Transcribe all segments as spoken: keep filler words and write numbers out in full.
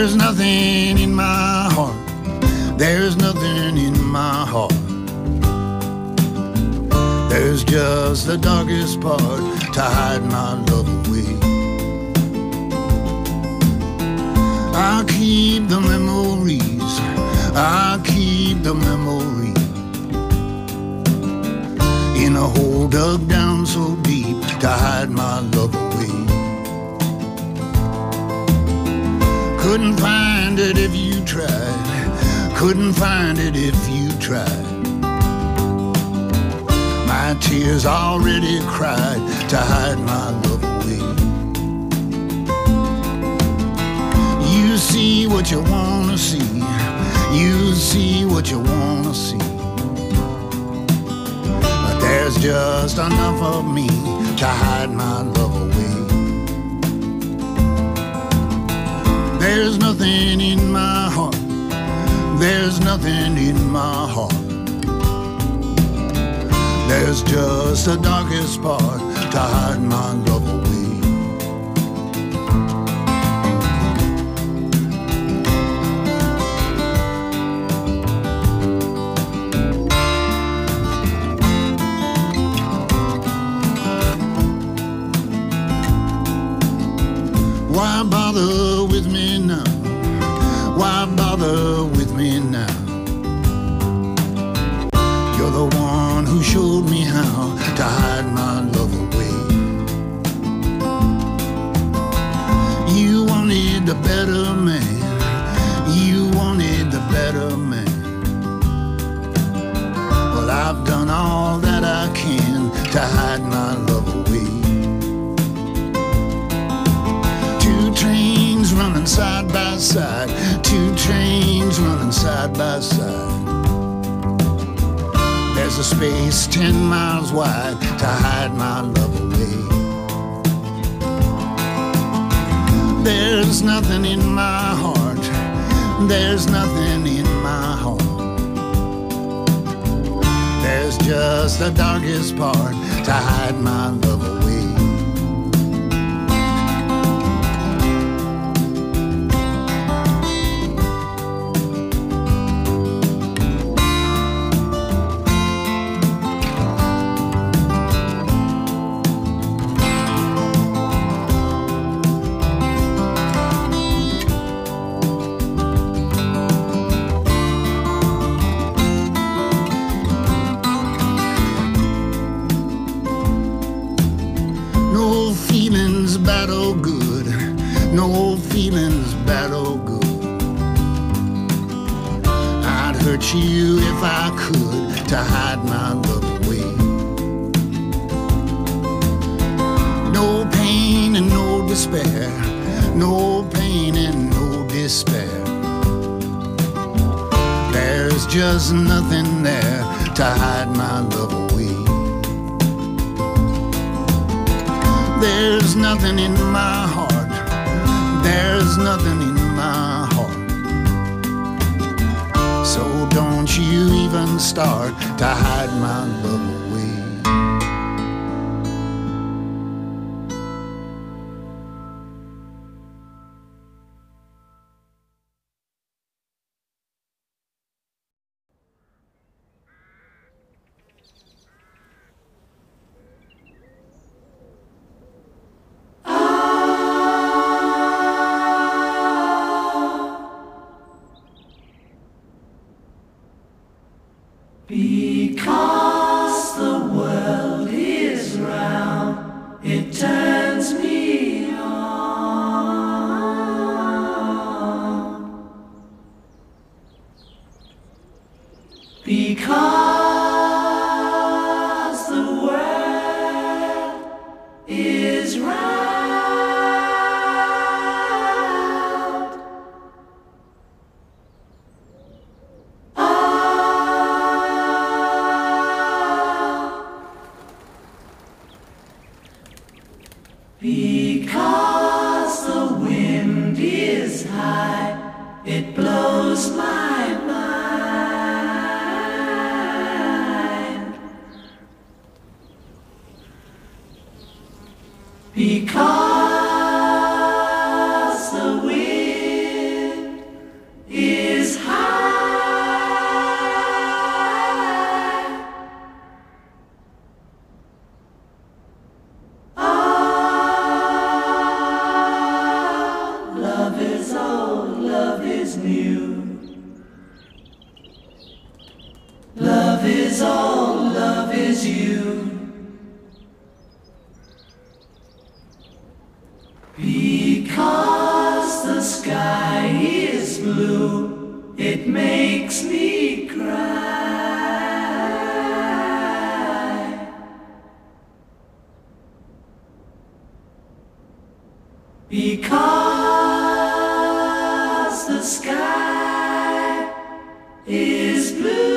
There's nothing in my heart. There's nothing in my heart. There's just the darkest part to hide my love away. I keep the memories, I keep the memories in a hole dug down so deep to hide my love away. Couldn't find it if you tried, couldn't find it if you tried. My tears already cried to hide my love away. You see what you wanna see, you see what you wanna see, but there's just enough of me to hide my love away. There's nothing in my heart, there's nothing in my heart. There's just the darkest part to hide my love away. Why bother with me now? Why bother with me now? You're the one who showed me how to hide my love away. You wanted the better man, you wanted the better man. Well, I've done all that I can to hide my love away. Two trains running side by side, two trains running side by side. There's a space ten miles wide to hide my love away. There's nothing in my heart, there's nothing in my heart. There's just the darkest part to hide my love away. No feelings bad or good, no feelings bad or good. I'd hurt you if I could to hide my love away. No pain and no despair, no pain and no despair. There's just nothing there to hide my love away. There's nothing in my heart, there's nothing in my heart. So don't you even start to hide my love away. Because the world is round, it turns me on. Because the world is round. Because the wind is high, it blows my mind. Because the wind is new. Love is all, love is you. Because the sky is blue, it makes me cry. Because the sky is blue.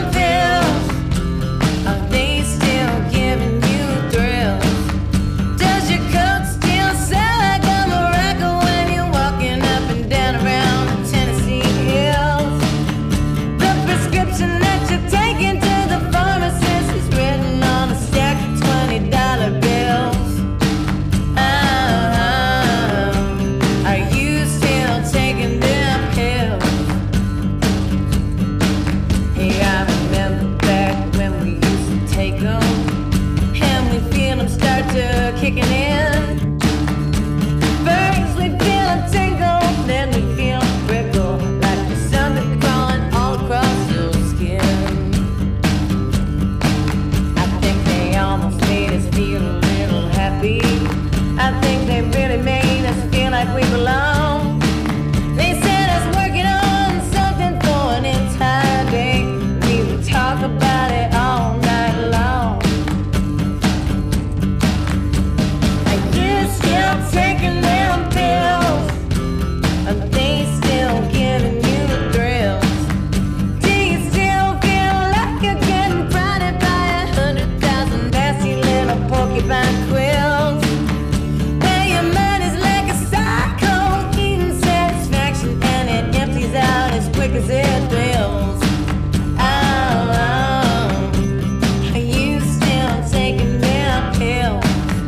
Still giving you thrills. 'cause it thrills. Oh, oh, are you still taking their pills?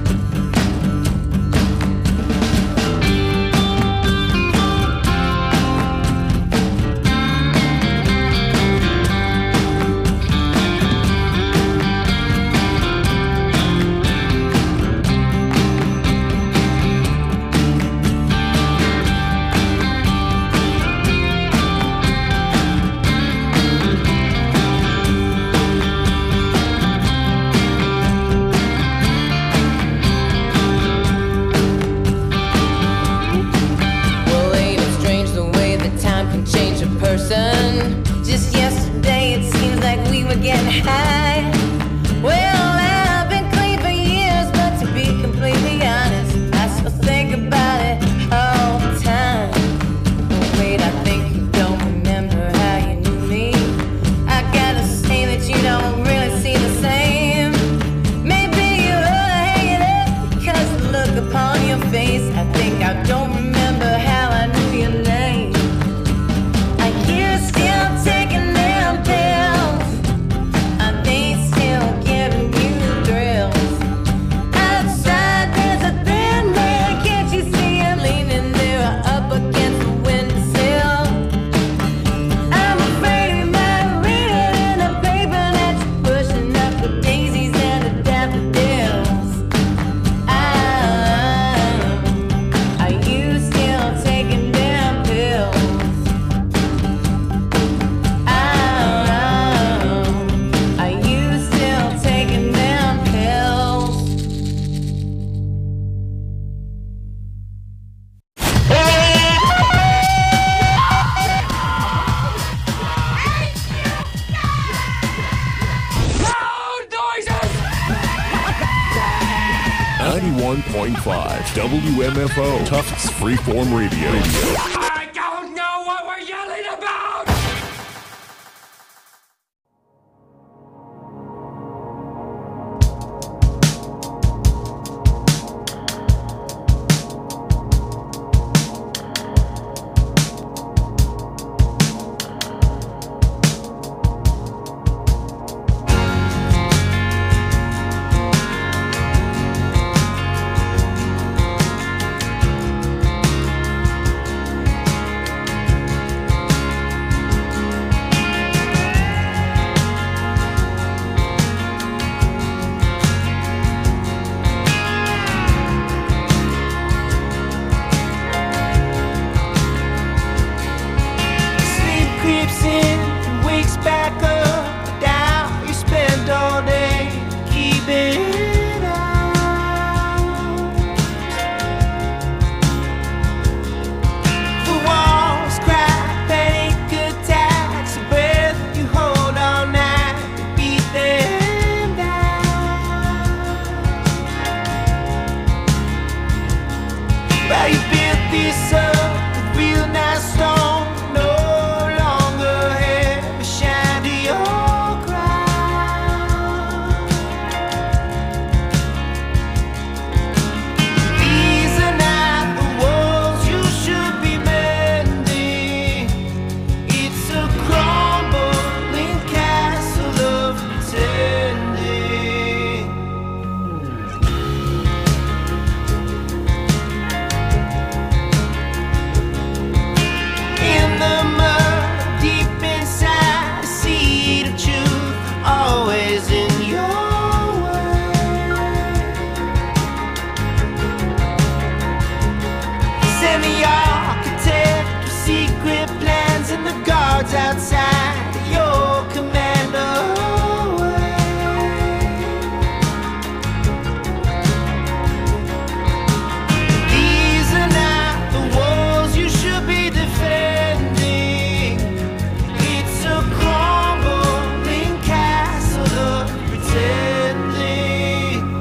Just yesterday it seems like we were getting high. Well, I've been clean for years, but to be completely honest, I still think about it all the time. Oh, wait, I think you don't remember how you knew me. I gotta say that you don't really see the same. Maybe you ought to hang it up, because the look upon your face, I think I don't remember how I knew your name. Still taking them pills? Are they still giving you thrills? Outside there's a thin man, can't you see him leaning there up against the windowsill? I'm afraid he might read it in the paper that you're pushing up the daisies and the daffodils. Ah, are you still taking them pills? ninety-one point five W M F O Tufts Freeform Radio. I don't know what we're yelling about! Outside your commando these are not the walls you should be defending. It's a crumbling castle of pretending.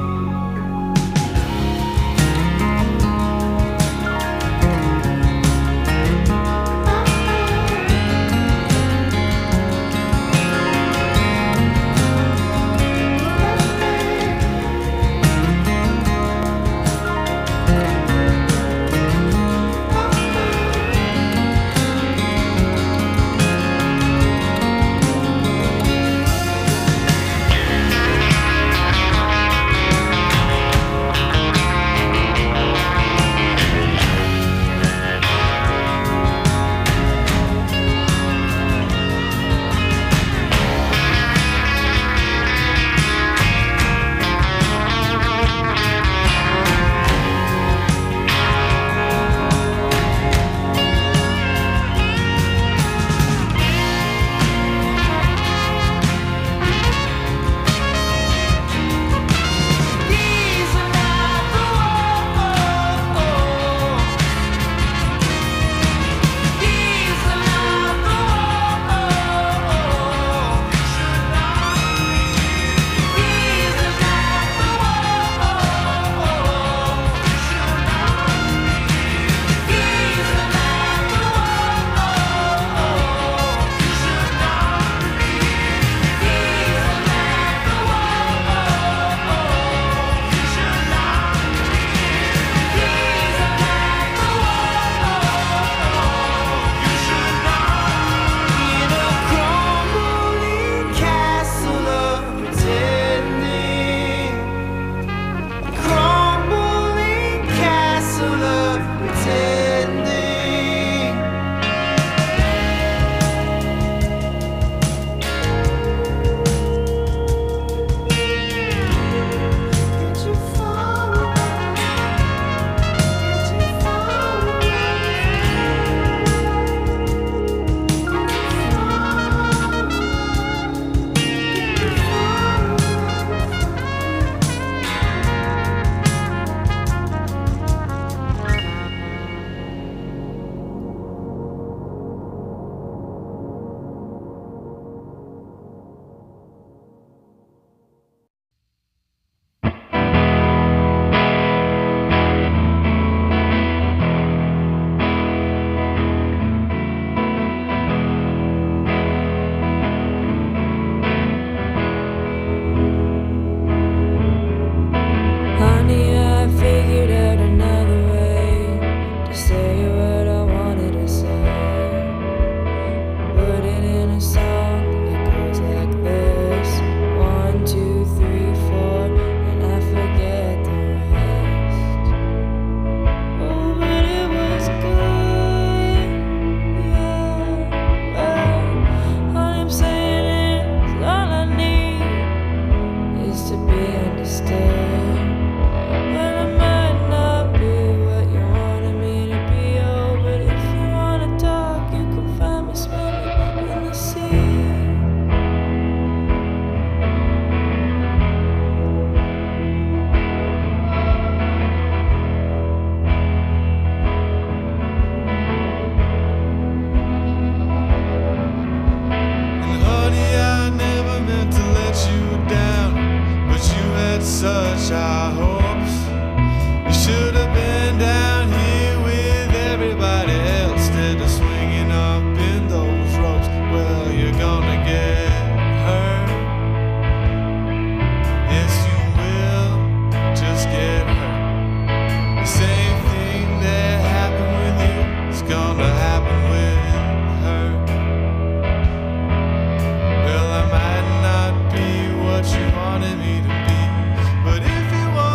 such high hopes. You should have been down here with everybody else instead of swinging up in those ropes. Well, you're gonna get hurt. Yes, you will just get hurt. The same thing that happened with you is gonna happen with her. Well, I might not be what you wanted me to be, but if you want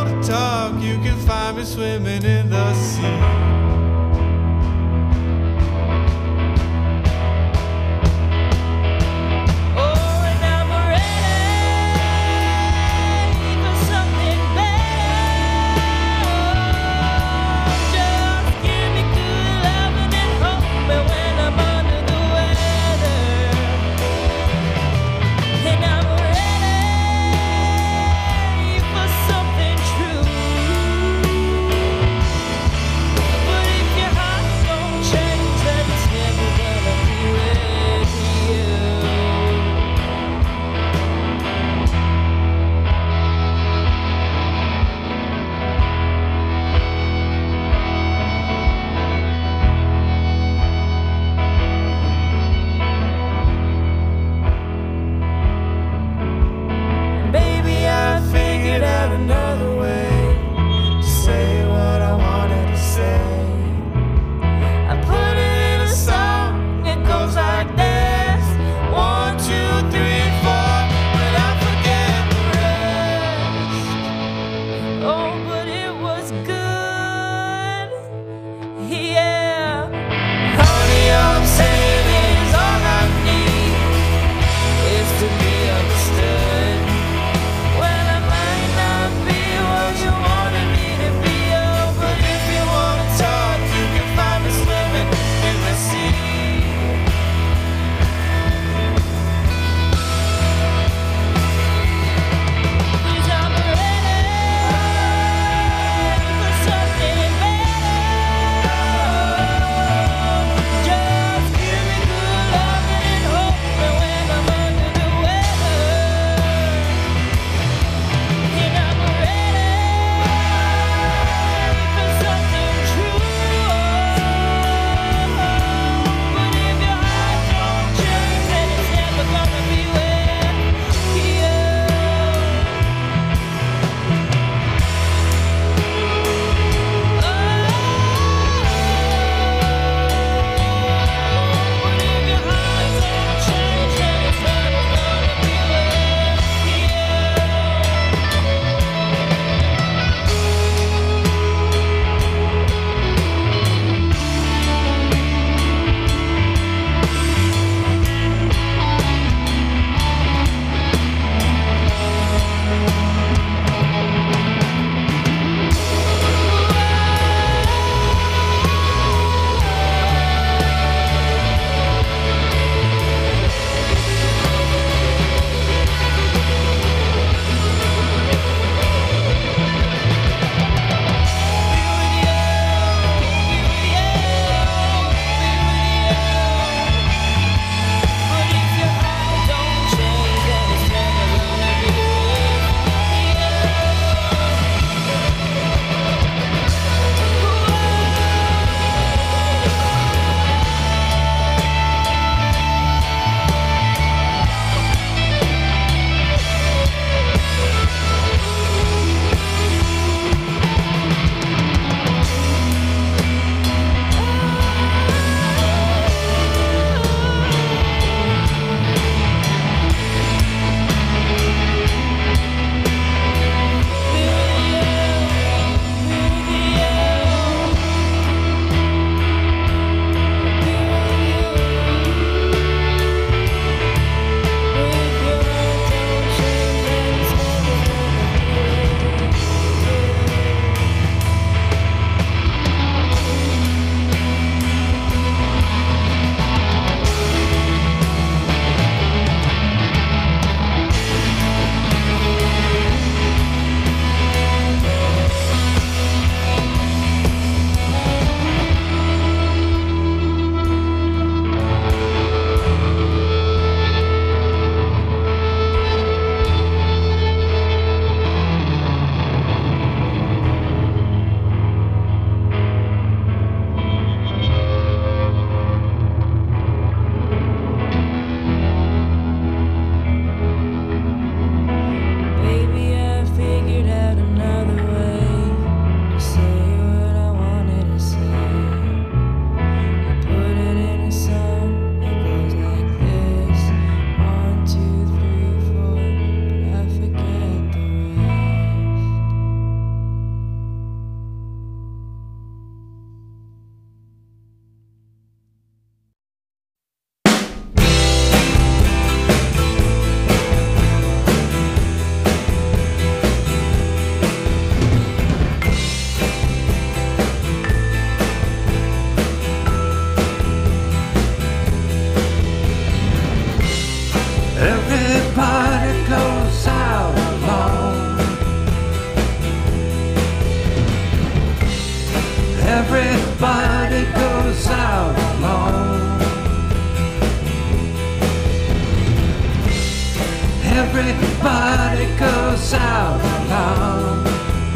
Everybody goes out alone.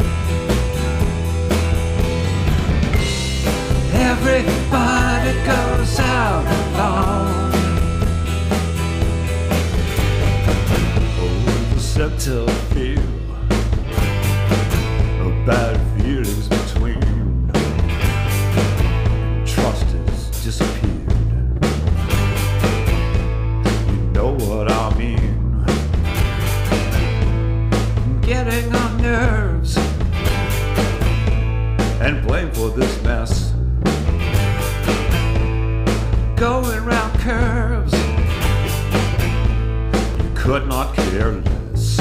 Everybody goes out alone. Oh, the subtle feel of bad feelings between. Trust has disappeared. You know what I mean. Getting on nerves and blame for this mess. Going round curves, you could not care less.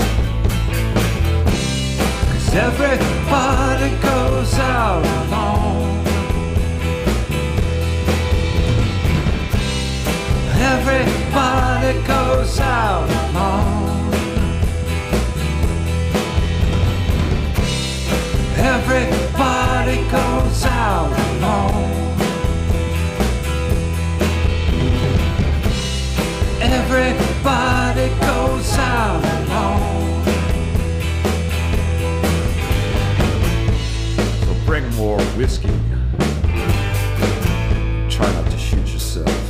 'Cause everybody goes out alone. Everybody goes out alone. Everybody goes out alone. Everybody goes out alone. So bring more whiskey. Try not to shoot yourself.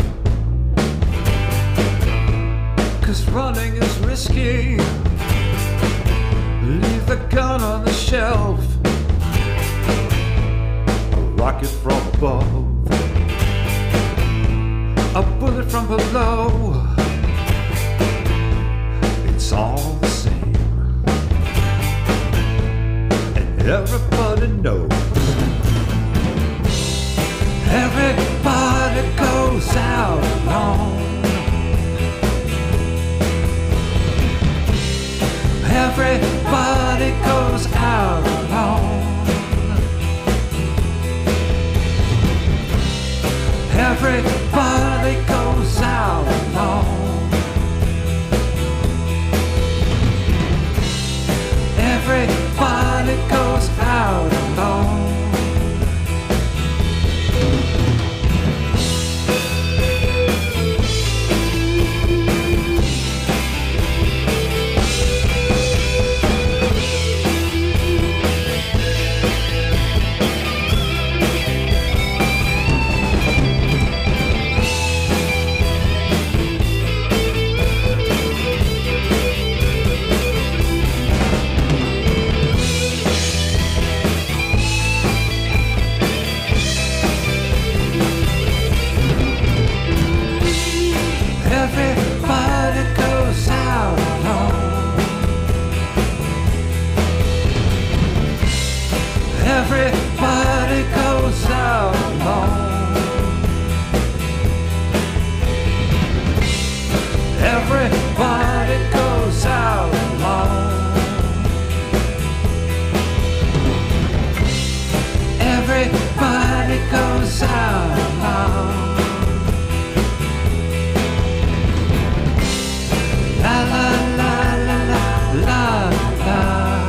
'Cause running is risky. Leave the gun on the shelf. A rocket from above. A bullet from below. It's all the same, and everybody knows. Everybody goes out alone. Everybody goes out alone. Everybody goes out alone. Everybody goes out alone. Everybody goes out alone. Everybody goes out alone. Everybody goes out alone. Everybody goes out alone. La la la la la la la.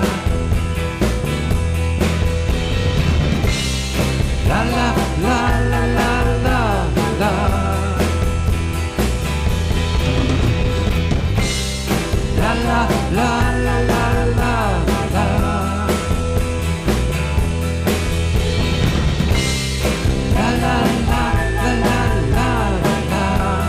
La la la la la la la. La la la la la la la. La la la la la la la.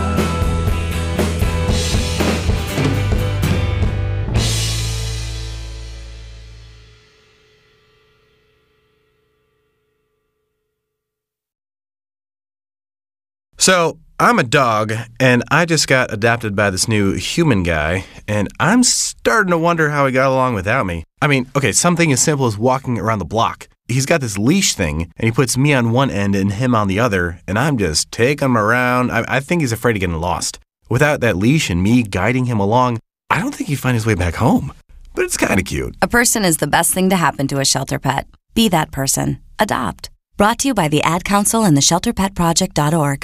So, I'm a dog, and I just got adopted by this new human guy, and I'm starting to wonder how he got along without me. I mean, okay, something as simple as walking around the block. He's got this leash thing, and he puts me on one end and him on the other, and I'm just taking him around. I, I think he's afraid of getting lost. Without that leash and me guiding him along, I don't think he'd find his way back home. But it's kind of cute. A person is the best thing to happen to a shelter pet. Be that person. Adopt. Brought to you by the Ad Council and the shelter pet project dot org.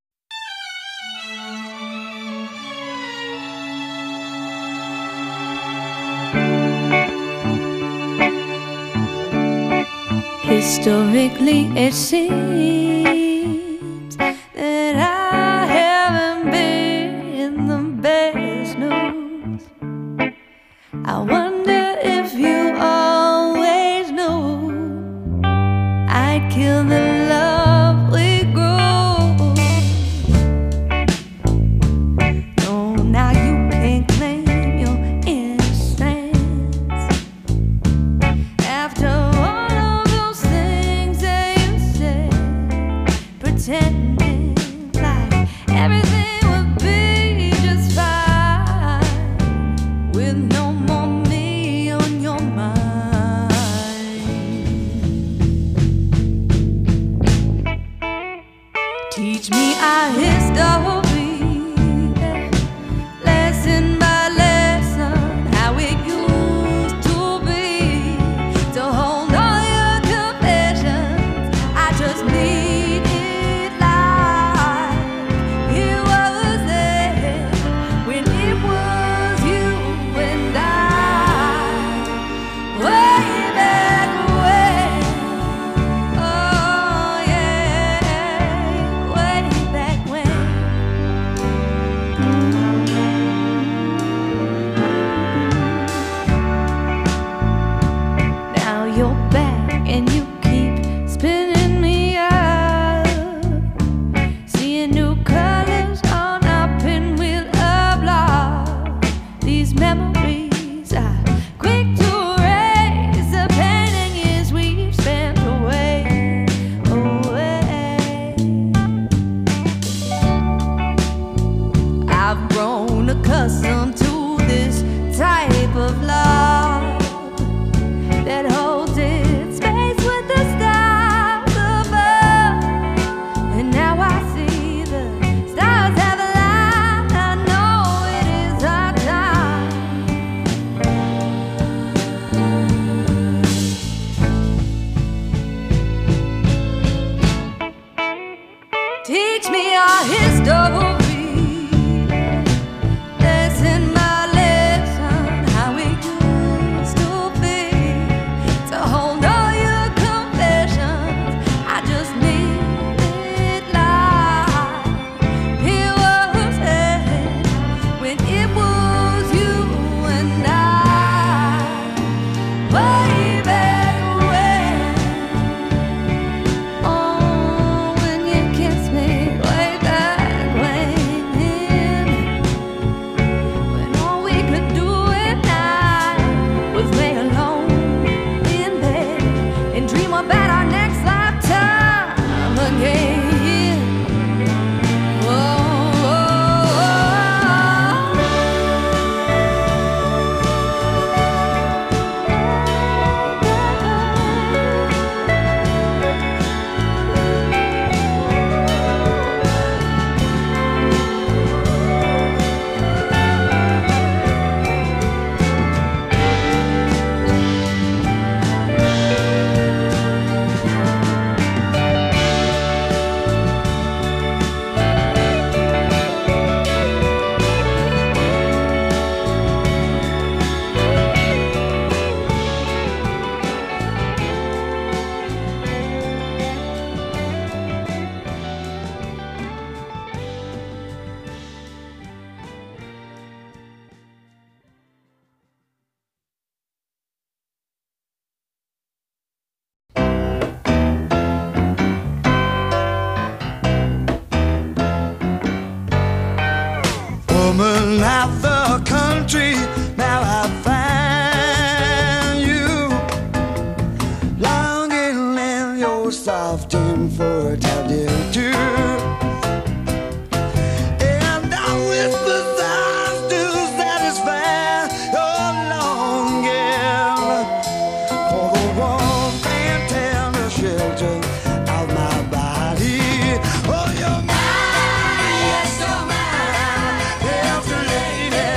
Historically, it seems that I haven't been the best news. Now you're back and you keep spinning me up, seeing new colors on our pinwheel of love. These memories are quick to erase the pain and years we've spent away, away. I've grown accustomed to this type of love that holds its space with the stars above. And now I see the stars have aligned. I know it is our time. Teach me our history. Lesson by lesson, how we used to be. To hold all your confessions, I just need it like it was then, when it was you and I, way back when. Oh, when you kissed me, way back when, when all we could do at night was lay alone in bed and dream about our next lifetime again. Oh, oh, Woman of the country, now I find you longing in your soft and fertile too. And I whisper sighs to satisfy your longing for the warmth and tender shelter of my body. Oh, you're mine, yes, you're mine, yes, lady.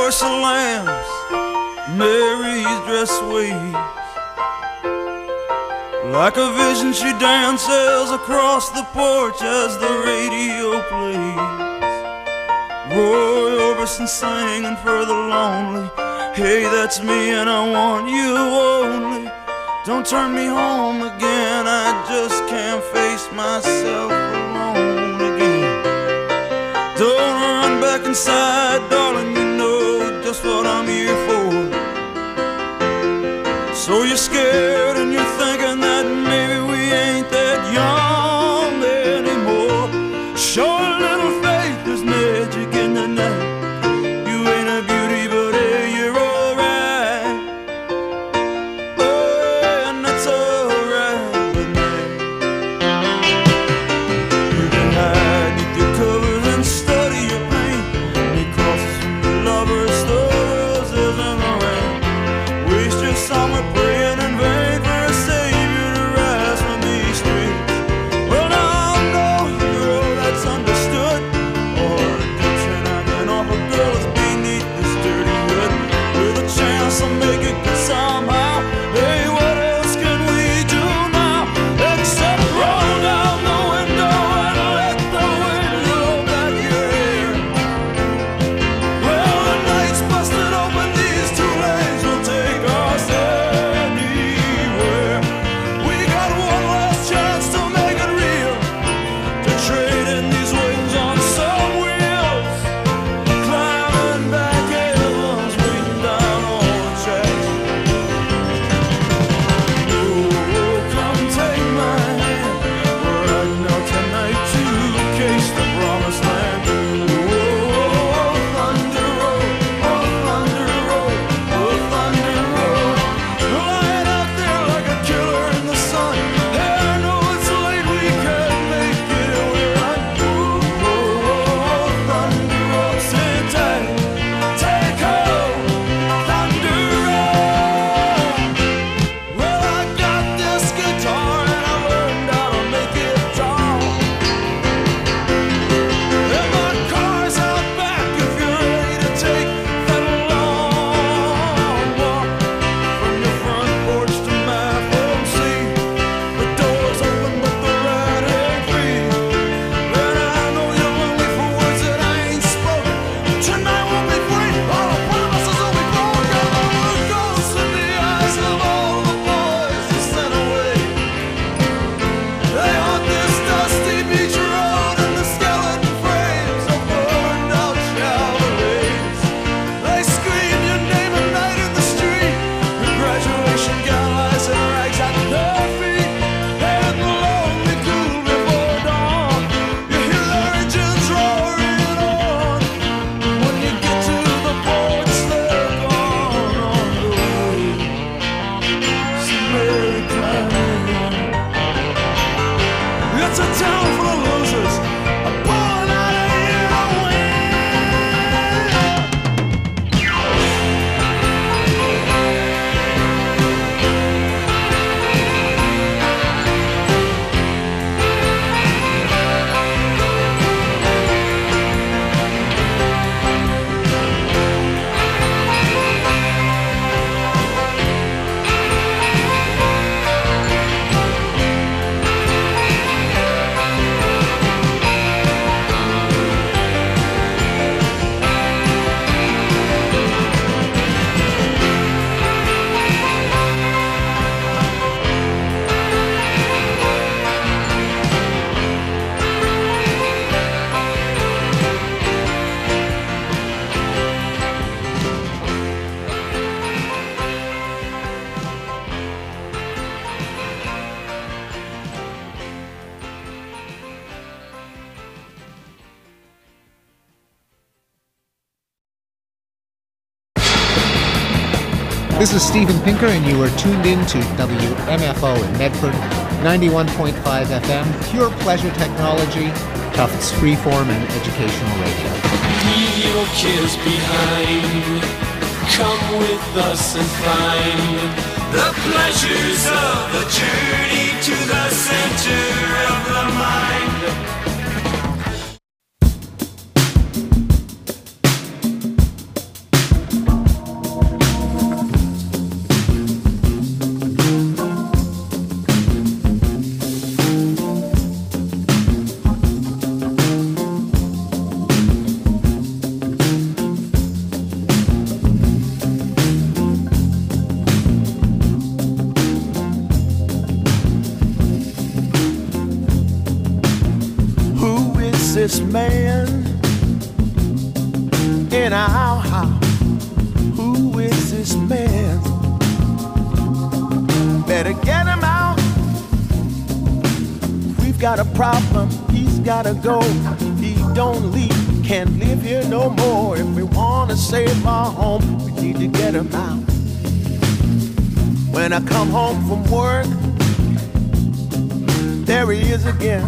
chorus of lambs, Mary's dress waves. Like a vision she dances across the porch as the radio plays. Roy Orbison singing for the lonely. Hey, that's me and I want you only. Don't turn me home again, I just can't face myself alone again. Don't run back inside, darling, you know just what I'm here for. So you're scared and you're thinking that maybe we ain't that young anymore. Show a little faith, there's magic in the night. You ain't a beauty, but hey, you're alright. Oh yeah, and that's alright with me. You can hide beneath your covers and study your pain. Make crosses from your lovers, the roses and the rain. Waste your summer praying in vain for a savior to rise from these streets. Well, now I know you're all that's understood. Or addiction acting off a girl is beneath this dirty hood. With a chance to make it good somehow. Hey, what else can we do now? Except roll down the window and let the wind blow back your hair. Well, the night's busted open, these two lanes will take us anywhere. We got one last chance to make it real, to trade in these wings on some wheels. Climbing back hills, waiting down all the tracks. Oh, come take my hand, we're riding out tonight to case the promised land. Oh, Thunder Road, oh, Thunder Road, oh, Thunder Road. Lying out there like a killer in the sun. Hey, I know it's late, we can't make it, we're right. Oh, Thunder Road, sit tight, take hold, Thunder Road. Well, I got this guitar and I learned how to make it tall. And my car's out back if you're ready to take that long walk from your front porch to my front seat. The door's open but the ride ain't free. And I know you're lonely for words that I ain't spoken. Tonight won't be free, all the promises will be broken. The ghosts in the eyes of all the boys you sent away. They haunt this dusty beach road and the skeleton frames of burned out Chevrolets. They scream your name at night in the street. Your graduation gown lies in rags at their feet. And the lonely cool before dawn. You hear the engines roaring on. When you get to the porch, they're gone on the way. So Mary climbing. It's a town full of losers, a born out of here to win. This is Steven Pinker, and you are tuned in to W M F O in Medford, ninety-one point five F M, pure pleasure technology, Tufts freeform and educational radio. Leave your cares behind. Come with us and find the pleasures of the journey to the center of the mind. this man in our house? Who is this man? Better get him out. We've got a problem, he's gotta go. He don't leave, can't live here no more. If we wanna save our home, we need to get him out. When I come home from work, there he is again,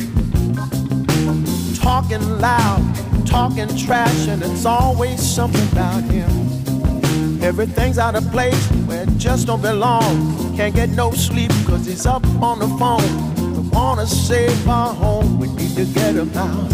talking loud, talking trash, and it's always something about him. Everything's out of place where it just don't belong. Can't get no sleep cause he's up on the phone. We wanna save our home, we need to get him out.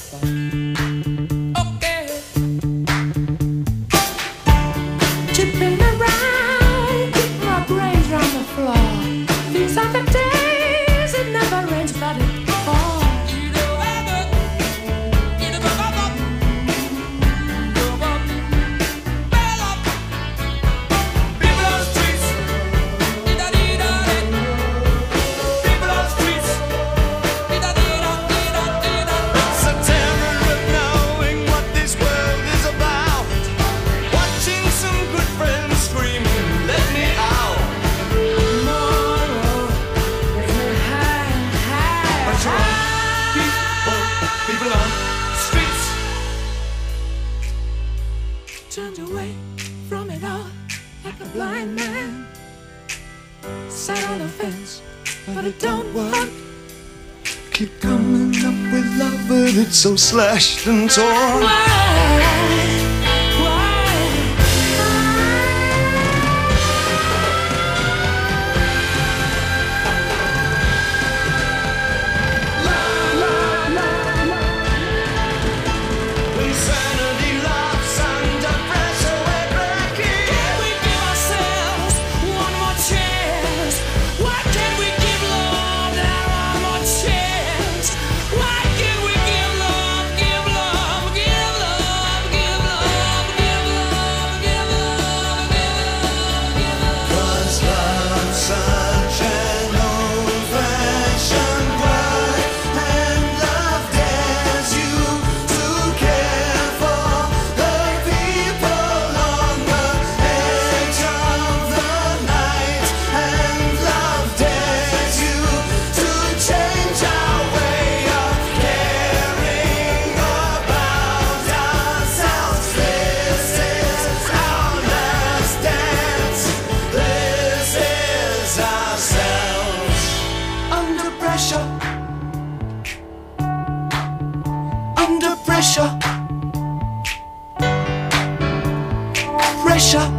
Okay. Tipping around, keep my brains round the floor. These are the days it never rains, but it falls. Turned away from it all like a blind man. Sat on the fence, but it don't work. Keep coming up with love, but it's so slashed and torn. Why? Pressure, pressure.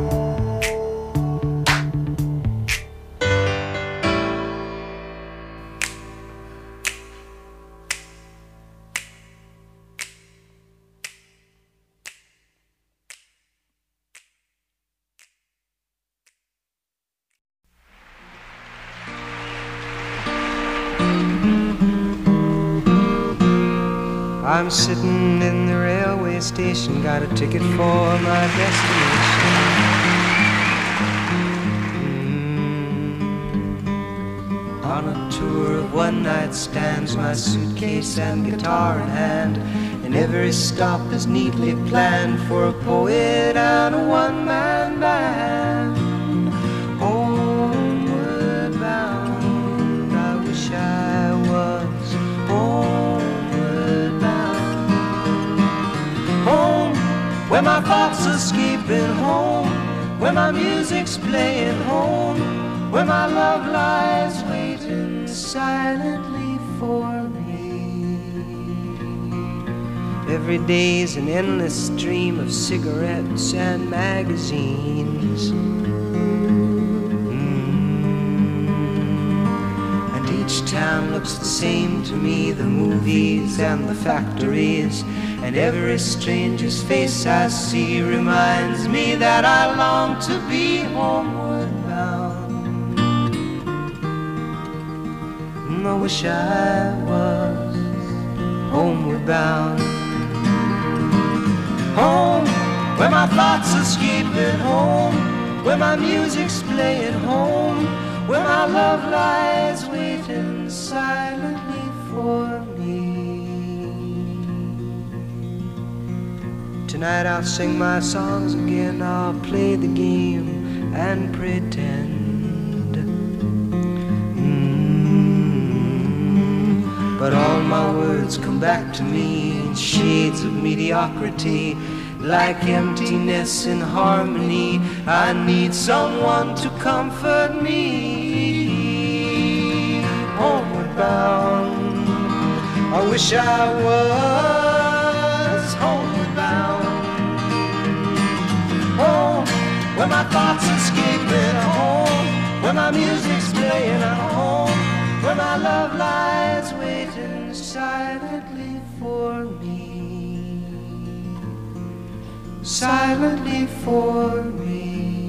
I'm sitting in the railway station, got a ticket for my destination. Mm. On a tour of one-night stands, my suitcase and guitar in hand, and every stop is neatly planned for a poet and a one-man band. Homeward bound, I wish I was homeward bound. Home, where my thoughts are escaping, home, where my music's playing, home, where my love lies waiting silently for me. Every day's an endless stream of cigarettes and magazines. Mm. And each town looks the same to me, the movies and the factories. And every stranger's face I see reminds me that I long to be homeward bound. And I wish I was homeward bound. Home, where my thoughts are escaping, home, where my music's playing, home, where my love lies waiting silently for me. Tonight I'll sing my songs again, I'll play the game and pretend. Mm. But all my words come back to me in shades of mediocrity, like emptiness in harmony. I need someone to comfort me. Homeward bound, I wish I was homeward bound. Home, where my thoughts escaping, home, where my music's playing, home, where my love lies waiting silently for me, silently for me.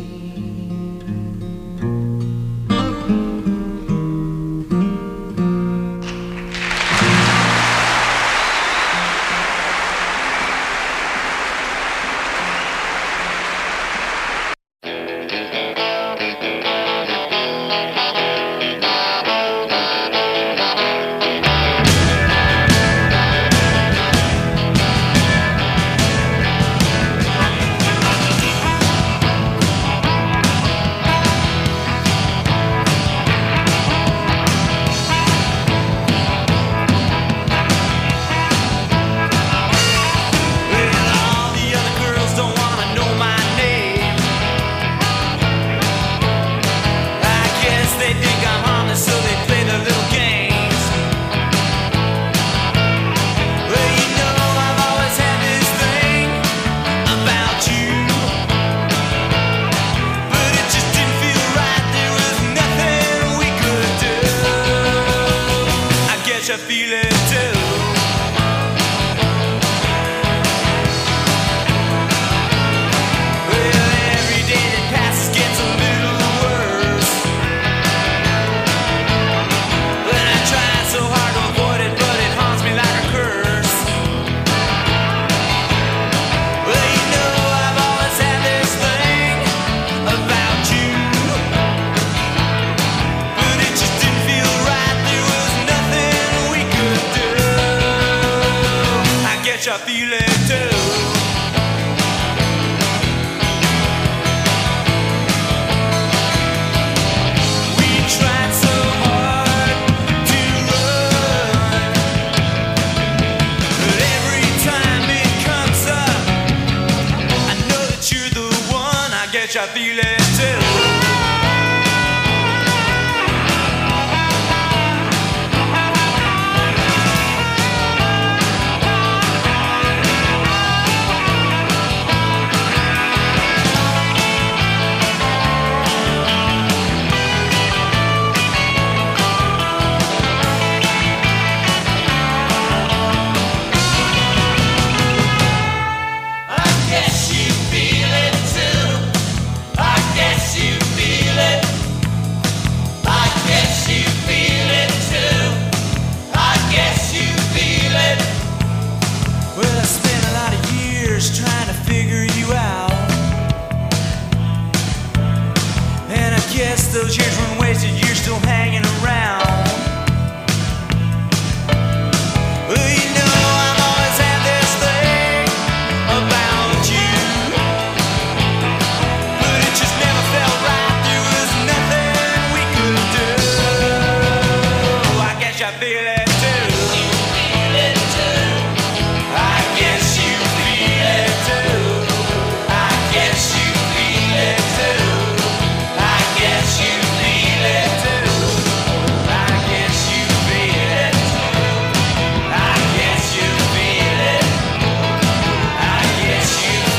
I feel it too. Well, every day that passes gets a little worse. But I try so hard to avoid it, but it haunts me like a curse. Well, you know I've always had this thing about you, but it just didn't feel right. There was nothing I feel it too. We tried so hard to run, but every time it comes up, I know that you're the one. I guess I feel it too. Trying to figure you out, and I guess those years weren't wasted. You're still hanging around. Well, you know I've always had this thing about you, but it just never felt right. There was nothing we could do. I guess I feel it.